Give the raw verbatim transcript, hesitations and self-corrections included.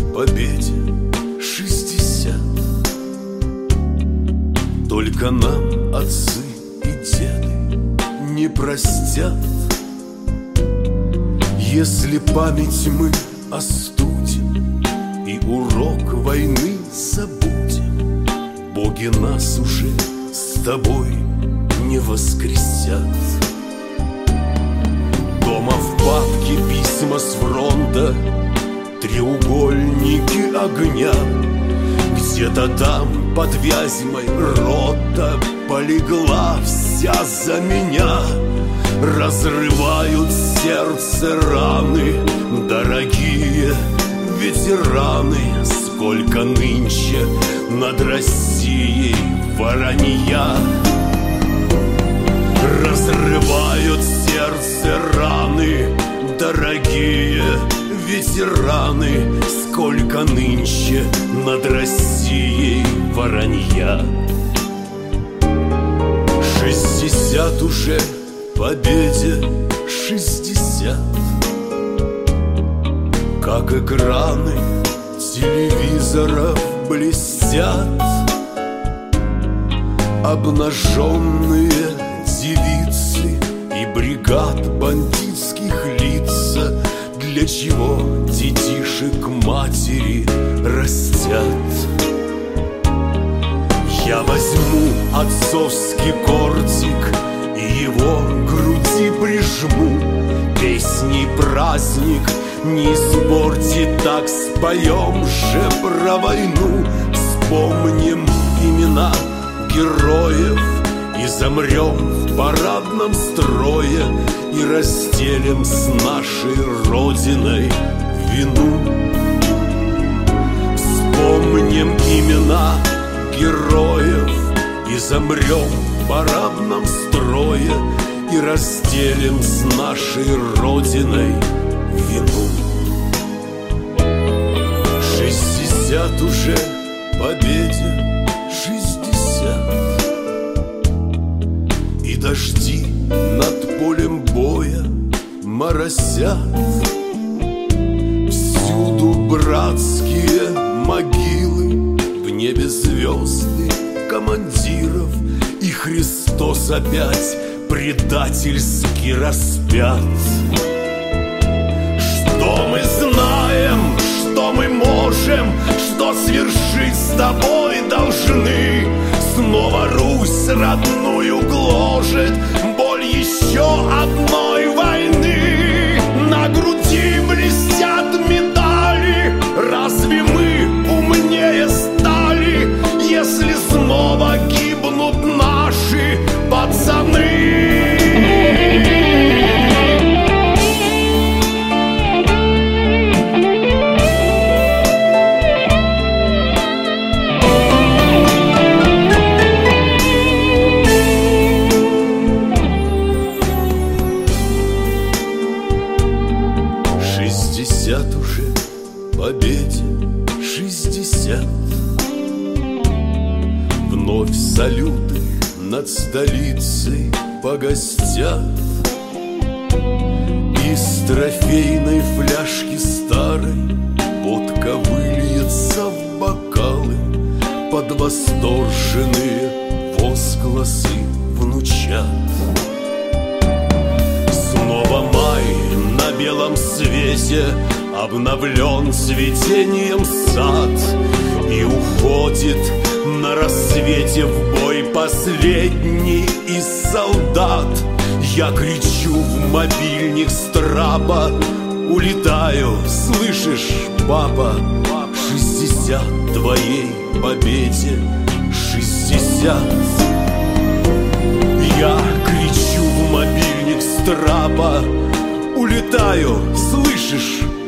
победе шестьдесят. Только нам отцы и деды не простят, если память мы остудим и урок войны забудем. Боги нас уже с тобой не воскресят. Дома в папке письма с фронта, треугольники огня. Где-то там под Вязьмой рота полегла вся за меня. Разрывают сердце раны, дорогие ветераны. Сколько нынче над Россией воронья. Разрывают сердце раны, дорогие ветераны. Сколько нынче над Россией воронья. Шестьдесят уже победе шестьдесят. Как экраны телевизоров блестят обнаженные девицы и бригад бандитских лица. Для чего детишек матери растят? Я возьму отцовский кортик и его к груди прижму. Песней праздник не испортит, так споем же про войну. Вспомним имена героев и замрем в парадном строе и разделим с нашей Родиной вину. Вспомним имена героев и замрем в парадном строе и разделим с нашей Родиной вину. Шестьдесят уже победе шестьдесят. И дожди над полем боя моросят. Всюду братские могилы, в небе звезды командиров. И Христос опять предательски распят. Что мы знаем, что мы можем, что свершить с тобой должны. Снова Русь родную гложет боль еще одной войны. На груди блестят медали. Разве мы умнее стали, если снова гибнут наши пацаны? Шестьдесят уже победе шестьдесят. Вновь салюты над столицей погостят. Из трофейной фляжки старой водка выльется в бокалы. Под восторженные возгласы внучат. Снова май на белом свете обновлен цветением сад. И уходит на рассвете в бой последний из солдат. Я кричу в мобильник с трапа, улетаю, слышишь, папа? Шестьдесят твоей победе шестьдесят. Я кричу в мобильник с трапа, улетаю, слышишь,